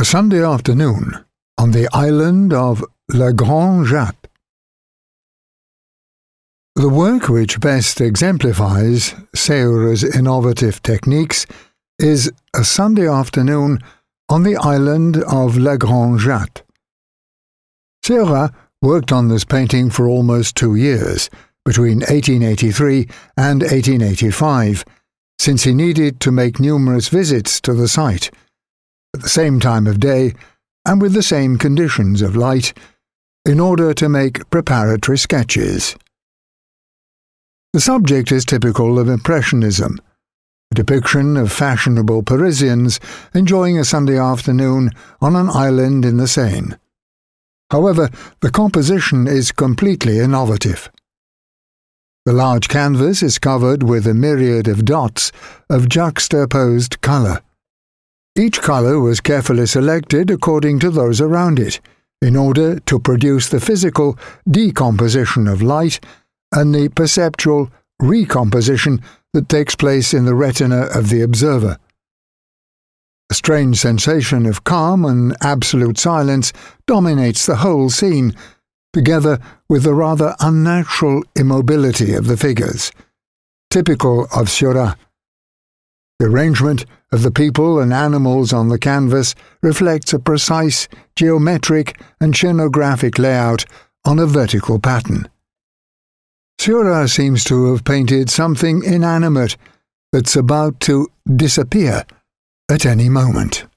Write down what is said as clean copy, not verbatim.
A Sunday afternoon on the island of La Grande Jatte. The work which best exemplifies Seurat's innovative techniques is A Sunday Afternoon on the island of La Grande Jatte. Seurat worked on this painting for almost 2 years, between 1883 and 1885, since he needed to make numerous visits to the site, at the same time of day and with the same conditions of light, in order to make preparatory sketches. The subject is typical of Impressionism, a depiction of fashionable Parisians enjoying a Sunday afternoon on an island in the Seine. However, the composition is completely innovative. The large canvas is covered with a myriad of dots of juxtaposed colour. Each colour was carefully selected according to those around it, in order to produce the physical decomposition of light and the perceptual recomposition that takes place in the retina of the observer. A strange sensation of calm and absolute silence dominates the whole scene, together with the rather unnatural immobility of the figures, typical of Seurat. The arrangement of the people and animals on the canvas reflects a precise geometric and scenographic layout on a vertical pattern. Seurat seems to have painted something inanimate that's about to disappear at any moment.